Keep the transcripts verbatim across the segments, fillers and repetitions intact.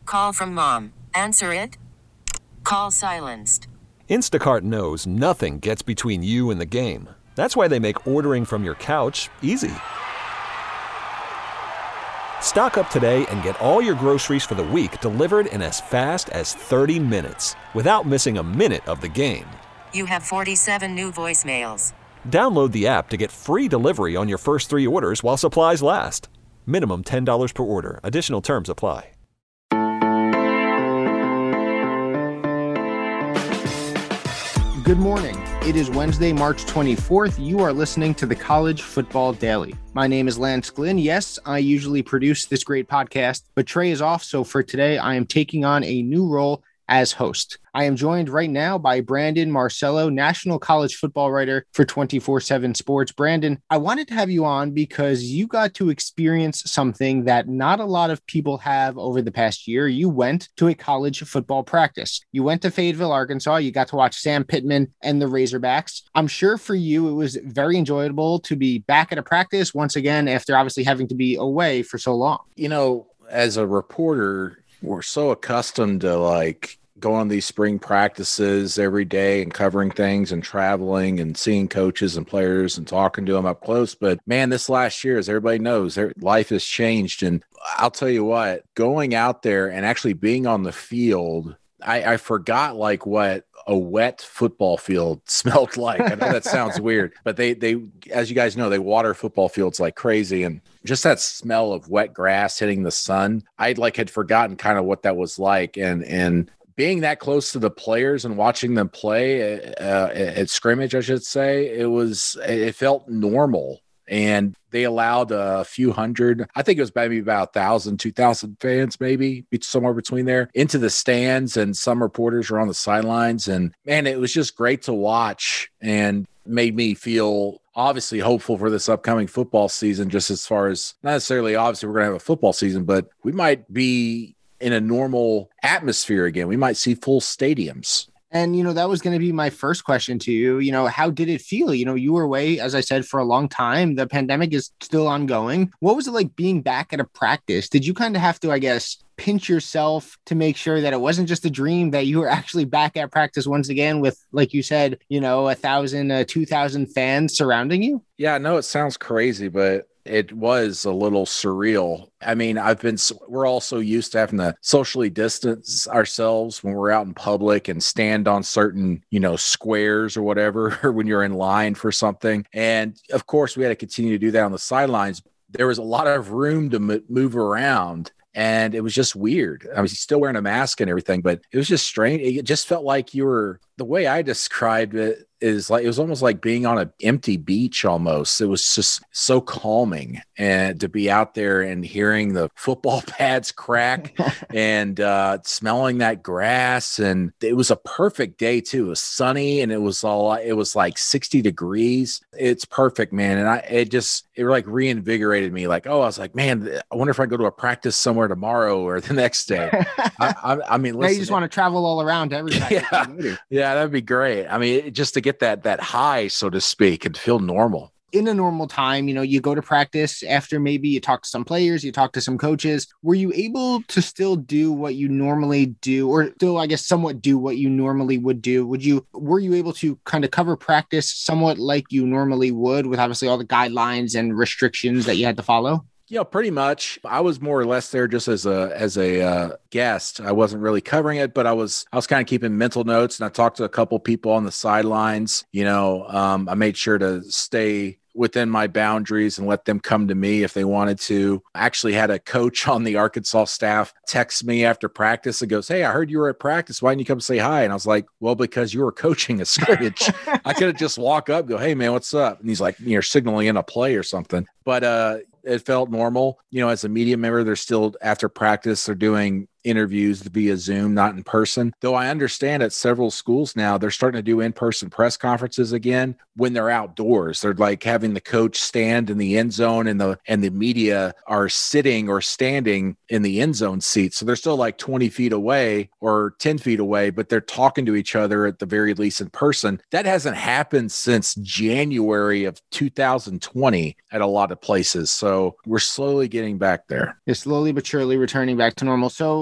Call from mom. Answer it. Call silenced. Instacart knows nothing gets between you and the game. That's why they make ordering from your couch easy. Stock up today and get all your groceries for the week delivered in as fast as thirty minutes without missing a minute of the game. You have forty-seven new voicemails. Download the app to get free delivery on your first three orders while supplies last. Minimum ten dollars per order. Additional terms apply. Good morning. It is Wednesday, March twenty-fourth. You are listening to the College Football Daily. My name is Lance Glynn. Yes, I usually produce this great podcast, but Trey is off, so for today, I am taking on a new role as host. I am joined right now by Brandon Marcello, national college football writer for twenty-four seven Sports. Brandon, I wanted to have you on because you got to experience something that not a lot of people have over the past year. You went to a college football practice. You went to Fayetteville, Arkansas. You got to watch Sam Pittman and the Razorbacks. I'm sure for you, it was very enjoyable to be back at a practice once again after obviously having to be away for so long. You know, as a reporter, we're so accustomed to like going on these spring practices every day and covering things and traveling and seeing coaches and players and talking to them up close. But man, this last year, as everybody knows, their life has changed. And I'll tell you what, going out there and actually being on the field, I, I forgot like what a wet football field smelled like. I know that sounds weird, but they, they, as you guys know, they water football fields like crazy. And just that smell of wet grass hitting the sun, I like had forgotten kind of what that was like. And, and, being that close to the players and watching them play uh, at scrimmage, I should say, it was, it felt normal. And they allowed a few hundred, I think it was maybe about a thousand, two thousand fans, maybe somewhere between there, into the stands. And some reporters were on the sidelines. And man, it was just great to watch and made me feel obviously hopeful for this upcoming football season, just as far as not necessarily obviously we're going to have a football season, but we might be in a normal atmosphere again. We might see full stadiums. And, you know, that was going to be my first question to you. You know, how did it feel? You know, you were away, as I said, for a long time. The pandemic is still ongoing. What was it like being back at a practice? Did you kind of have to, I guess, pinch yourself to make sure that it wasn't just a dream, that you were actually back at practice once again with, like you said, you know, a thousand, uh, two thousand fans surrounding you? Yeah, I know it sounds crazy, but it was a little surreal. I mean, I've been, we're all so used to having to socially distance ourselves when we're out in public and stand on certain, you know, squares or whatever, or when you're in line for something. And of course, we had to continue to do that on the sidelines. There was a lot of room to m- move around. And it was just weird. I was still wearing a mask and everything, but it was just strange. It just felt like you were, the way I described it is like, it was almost like being on an empty beach almost. It was just so calming, and to be out there and hearing the football pads crack and uh, smelling that grass. And it was a perfect day too. It was sunny and it was all, it was like sixty degrees. It's perfect, man. And I, it just, it like reinvigorated me. Like, oh, I was like, man, I wonder if I go to a practice somewhere tomorrow or the next day. I, I, I mean, listen, now you just want to travel all around every practice. Yeah, yeah, that'd be great. I mean, just to get that that high, so to speak, and feel normal. In a normal time, you know, you go to practice after maybe you talk to some players, you talk to some coaches. Were you able to still do what you normally do, or still, I guess, somewhat do what you normally would do? Would you, were you able to kind of cover practice somewhat like you normally would, with obviously all the guidelines and restrictions that you had to follow? Yeah, pretty much. I was more or less there just as a as a uh, guest. I wasn't really covering it, but I was I was kind of keeping mental notes, and I talked to a couple people on the sidelines. You know, um, I made sure to stay within my boundaries and let them come to me if they wanted to. I actually had a coach on the Arkansas staff text me after practice and goes, "Hey, I heard you were at practice. Why didn't you come say hi?" And I was like, "Well, because you were coaching a scrimmage." I could have just walk up, go, "Hey man, what's up?" And he's like, "You're signaling in a play or something." But uh, it felt normal. You know, as a media member, they're still after practice, they're doing interviews via Zoom, not in person. Though I understand at several schools now, they're starting to do in-person press conferences again when they're outdoors. They're like having the coach stand in the end zone, and the and the media are sitting or standing in the end zone seats. So they're still like twenty feet away or ten feet away, but they're talking to each other at the very least in person. That hasn't happened since January of two thousand twenty at a lot of places. So we're slowly getting back there. You're slowly but surely returning back to normal. So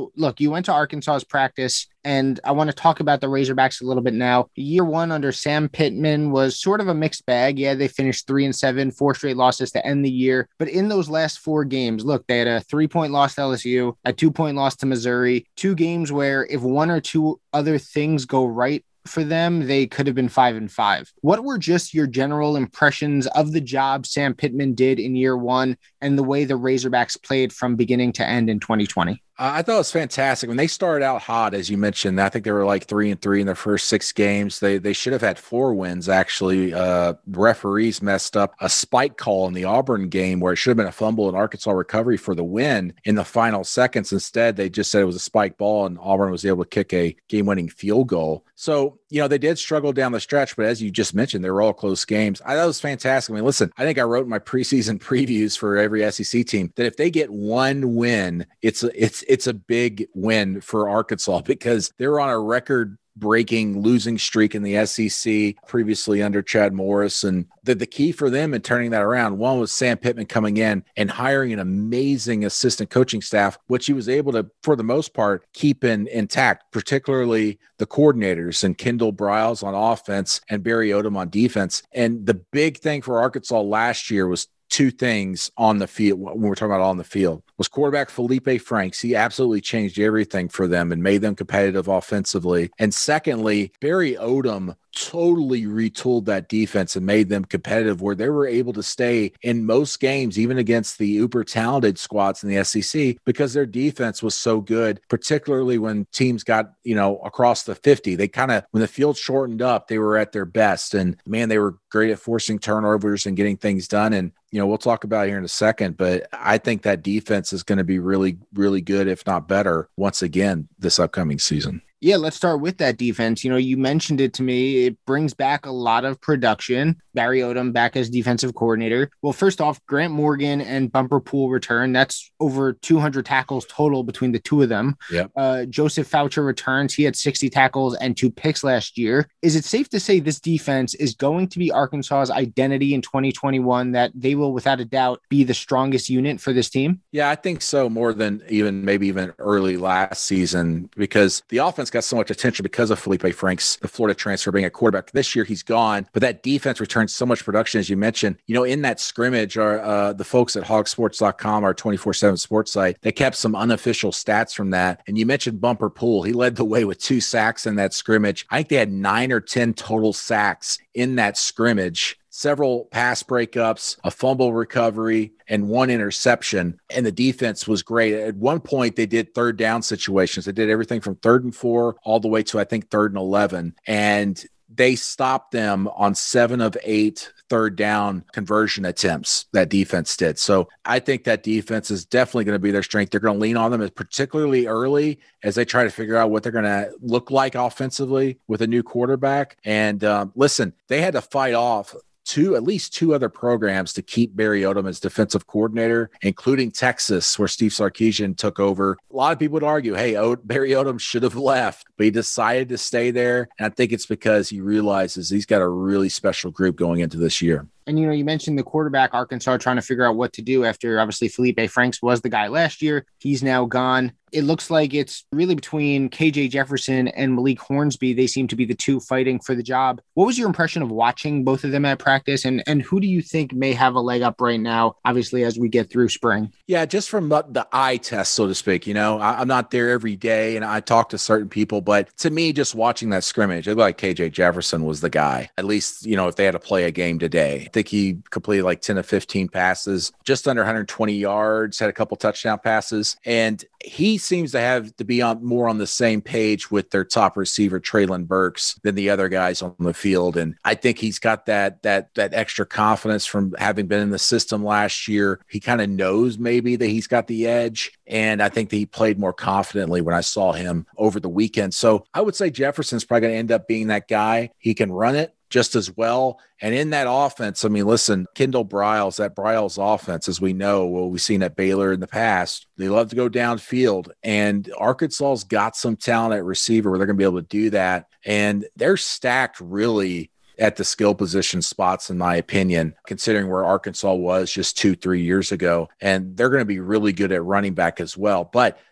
So look, you went to Arkansas's practice, and I want to talk about the Razorbacks a little bit now. Year one under Sam Pittman was sort of a mixed bag. Yeah, they finished three and seven, four straight losses to end the year. But in those last four games, look, they had a three-point loss to L S U, a two-point loss to Missouri, two games where if one or two other things go right for them, they could have been five and five. What were just your general impressions of the job Sam Pittman did in year one and the way the Razorbacks played from beginning to end in twenty twenty? I thought it was fantastic. When they started out hot, as you mentioned, I think they were like three and three in their first six games. They they should have had four wins, actually. Uh, referees messed up a spike call in the Auburn game where it should have been a fumble and Arkansas recovery for the win in the final seconds. Instead, they just said it was a spike ball, and Auburn was able to kick a game-winning field goal. So, you know, they did struggle down the stretch, but as you just mentioned, they were all close games. I thought it was fantastic. I mean, listen, I think I wrote in my preseason previews for every S E C team that if they get one win, it's it's it's a big win for Arkansas because they're on a record breaking losing streak in the S E C previously under Chad Morris. And the, the key for them in turning that around, one was Sam Pittman coming in and hiring an amazing assistant coaching staff, which he was able to, for the most part, keep in intact, particularly the coordinators and Kendall Briles on offense and Barry Odom on defense. And the big thing for Arkansas last year was two things on the field when we're talking about on the field was quarterback Felipe Franks. He absolutely changed everything for them and made them competitive offensively. And secondly, Barry Odom totally retooled that defense and made them competitive where they were able to stay in most games, even against the uber talented squads in the S E C, because their defense was so good, particularly when teams got, you know, across the fifty. They kind of, when the field shortened up, they were at their best. And man, they were great at forcing turnovers and getting things done. And, you know, we'll talk about it here in a second, but I think that defense is going to be really, really good, if not better, once again, this upcoming season. Yeah, let's start with that defense. You know, you mentioned it to me. It brings back a lot of production. Barry Odom back as defensive coordinator. Well, first off, Grant Morgan and Bumper Poole return. That's over two hundred tackles total between the two of them. Yep. Uh, Joseph Foucher returns. He had sixty tackles and two picks last year. Is it safe to say this defense is going to be Arkansas's identity in twenty twenty-one, that they will, without a doubt, be the strongest unit for this team? Yeah, I think so, more than even maybe even early last season, because the offense got so much attention because of Felipe Franks, the Florida transfer, being a quarterback. This year he's gone, but that defense returns so much production, as you mentioned. You know, in that scrimmage, our uh, the folks at hog sports dot com, our twenty-four seven sports site, they kept some unofficial stats from that. And you mentioned Bumper Poole. He led the way with two sacks in that scrimmage. I think they had nine or ten total sacks in that scrimmage. Several pass breakups, a fumble recovery, and one interception. And the defense was great. At one point, they did third down situations. They did everything from third and four all the way to, I think, third and eleven. And they stopped them on seven of eight third down conversion attempts that defense did. So I think that defense is definitely going to be their strength. They're going to lean on them, particularly early, as they try to figure out what they're going to look like offensively with a new quarterback. And um, listen, they had to fight off two, at least two other programs to keep Barry Odom as defensive coordinator, including Texas, where Steve Sarkisian took over. A lot of people would argue, hey, o- Barry Odom should have left, but he decided to stay there. And I think it's because he realizes he's got a really special group going into this year. And, you know, you mentioned the quarterback, Arkansas, trying to figure out what to do after, obviously, Felipe Franks was the guy last year. He's now gone. It looks like it's really between K J Jefferson and Malik Hornsby. They seem to be the two fighting for the job. What was your impression of watching both of them at practice? And, and who do you think may have a leg up right now, obviously, as we get through spring? Yeah, just from the, the eye test, so to speak. You know, I, I'm not there every day, and I talk to certain people. But to me, just watching that scrimmage, it looked like K J Jefferson was the guy, at least, you know, if they had to play a game today. I think he completed like ten to fifteen passes, just under one hundred twenty yards, had a couple touchdown passes. And he seems to have to be on more on the same page with their top receiver, Treylon Burks, than the other guys on the field. And I think he's got that, that, that extra confidence from having been in the system last year. He kind of knows maybe that he's got the edge. And I think that he played more confidently when I saw him over the weekend. So I would say Jefferson's probably going to end up being that guy. He can run it just as well. And in that offense, I mean, listen, Kendall Briles, that Briles offense, as we know, what we've seen at Baylor in the past, they love to go downfield. And Arkansas's got some talent at receiver where they're going to be able to do that. And they're stacked really at the skill position spots, in my opinion, considering where Arkansas was just two, three years ago. And they're going to be really good at running back as well. But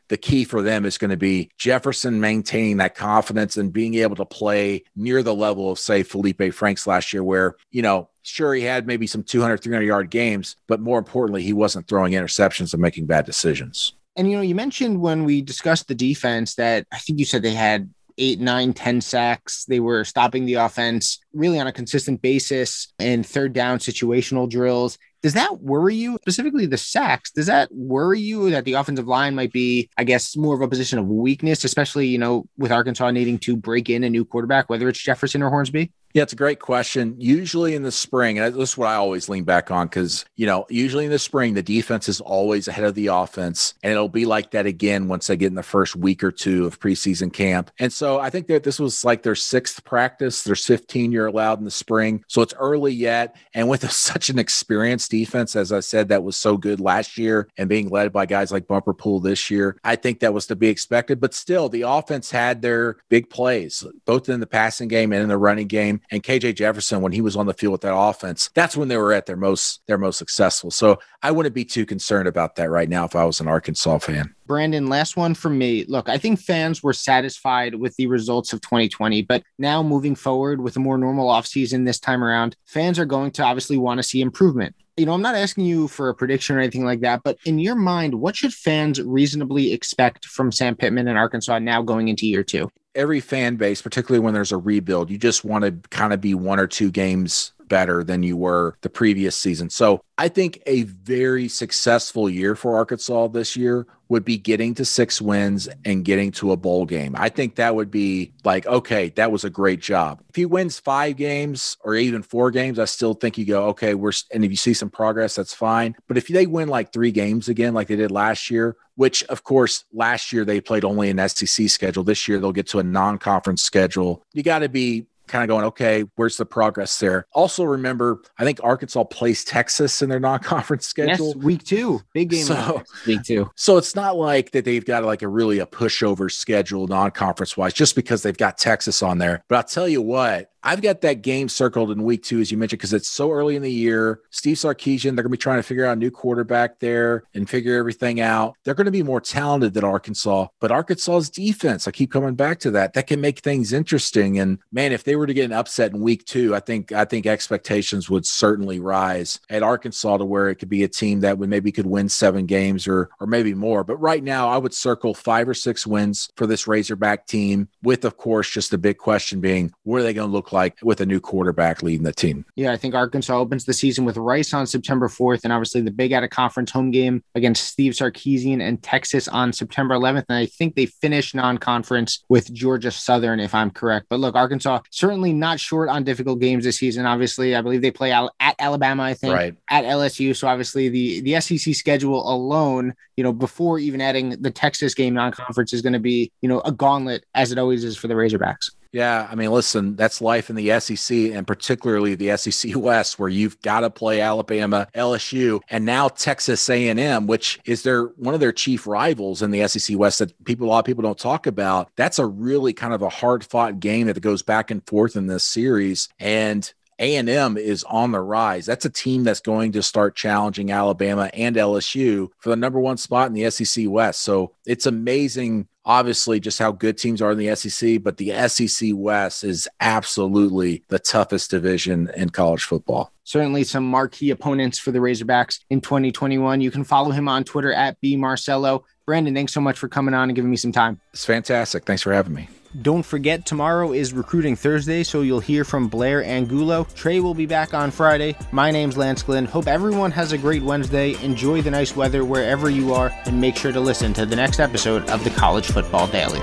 the key for them is going to be Jefferson maintaining that confidence and being able to play near the level of, say, Felipe Franks last year, where, you know, sure, he had maybe some two hundred, three hundred yard games, but more importantly, he wasn't throwing interceptions and making bad decisions. And, you know, you mentioned when we discussed the defense that I think you said they had eight, nine, ten sacks. They were stopping the offense really on a consistent basis and third down situational drills. Does that worry you, specifically the sacks? Does that worry you that the offensive line might be, I guess, more of a position of weakness, especially, you know, with Arkansas needing to break in a new quarterback, whether it's Jefferson or Hornsby? Yeah, it's a great question. Usually in the spring, and this is what I always lean back on because, you know, usually in the spring, the defense is always ahead of the offense, and it'll be like that again once they get in the first week or two of preseason camp. And so I think that this was like their sixth practice. There's fifteen you're allowed in the spring. So it's early yet. And with a, such an experienced defense, as I said, that was so good last year and being led by guys like Bumper Pool this year, I think that was to be expected. But still, the offense had their big plays, both in the passing game and in the running game. And K J Jefferson, when he was on the field with that offense, that's when they were at their most their most successful. So I wouldn't be too concerned about that right now if I was an Arkansas fan. Brandon, last one from me. Look, I think fans were satisfied with the results of twenty twenty, but now moving forward with a more normal offseason this time around, fans are going to obviously want to see improvement. You know, I'm not asking you for a prediction or anything like that, but in your mind, what should fans reasonably expect from Sam Pittman and Arkansas now going into year two? Every fan base, particularly when there's a rebuild, you just want to kind of be one or two games better than you were the previous season. So I think a very successful year for Arkansas this year would be getting to six wins and getting to a bowl game. I think that would be like, okay, that was a great job. If he wins five games or even four games, I still think you go, okay, we're, and if you see some progress, that's fine. But if they win like three games again, like they did last year, which of course last year they played only an S E C schedule. This year they'll get to a non-conference schedule. You got to be kind of going, okay, where's the progress there? Also remember, I think Arkansas plays Texas in their non-conference schedule. Yes, week two. Big game. So, week two. So it's not like that they've got like a really a pushover schedule non-conference wise just because they've got Texas on there. But I'll tell you what, I've got that game circled in week two, as you mentioned, because it's so early in the year. Steve Sarkisian, they're going to be trying to figure out a new quarterback there and figure everything out. They're going to be more talented than Arkansas, but Arkansas's defense, I keep coming back to that, that can make things interesting. And man, if they were to get an upset in week two, I think I think expectations would certainly rise at Arkansas to where it could be a team that would maybe could win seven games or or maybe more. But right now, I would circle five or six wins for this Razorback team, with, of course, just the big question being, what are they going to look like with a new quarterback leading the team? Yeah, I think Arkansas opens the season with Rice on September fourth, and obviously the big out-of-conference home game against Steve Sarkisian and Texas on September eleventh. And I think they finish non-conference with Georgia Southern, if I'm correct. But look, Arkansas certainly not short on difficult games this season. Obviously, I believe they play out at Alabama, I think, right, at L S U. So obviously the, the S E C schedule alone, you know, before even adding the Texas game non-conference is going to be, you know, a gauntlet, as it always is for the Razorbacks. Yeah, I mean, listen, that's life in the S E C, and particularly the S E C West, where you've got to play Alabama, L S U, and now Texas A and M, which is their one of their chief rivals in the S E C West that people a lot of people don't talk about. That's a really kind of a hard-fought game that goes back and forth in this series, and A and M is on the rise. That's a team that's going to start challenging Alabama and L S U for the number one spot in the S E C West. So it's amazing, obviously, just how good teams are in the S E C, but the S E C West is absolutely the toughest division in college football. Certainly some marquee opponents for the Razorbacks in twenty twenty-one. You can follow him on Twitter at B Marcello. Brandon, thanks so much for coming on and giving me some time. It's fantastic. Thanks for having me. Don't forget, tomorrow is Recruiting Thursday, so you'll hear from Blair Angulo. Trey will be back on Friday. My name's Lance Glynn. Hope everyone has a great Wednesday. Enjoy the nice weather wherever you are, and make sure to listen to the next episode of the College Football Daily.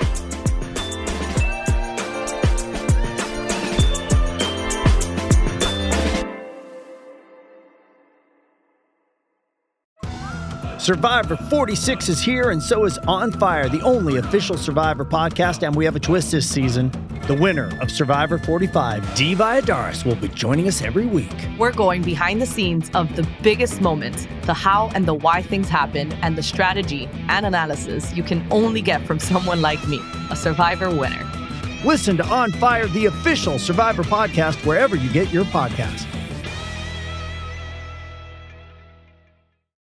Survivor forty-six is here, and so is On Fire, the only official Survivor podcast, and we have a twist this season. The winner of Survivor forty-five, Dee Valladares, will be joining us every week. We're going behind the scenes of the biggest moments, the how and the why things happen, and the strategy and analysis you can only get from someone like me, a Survivor winner. Listen to On Fire, the official Survivor podcast, wherever you get your podcasts.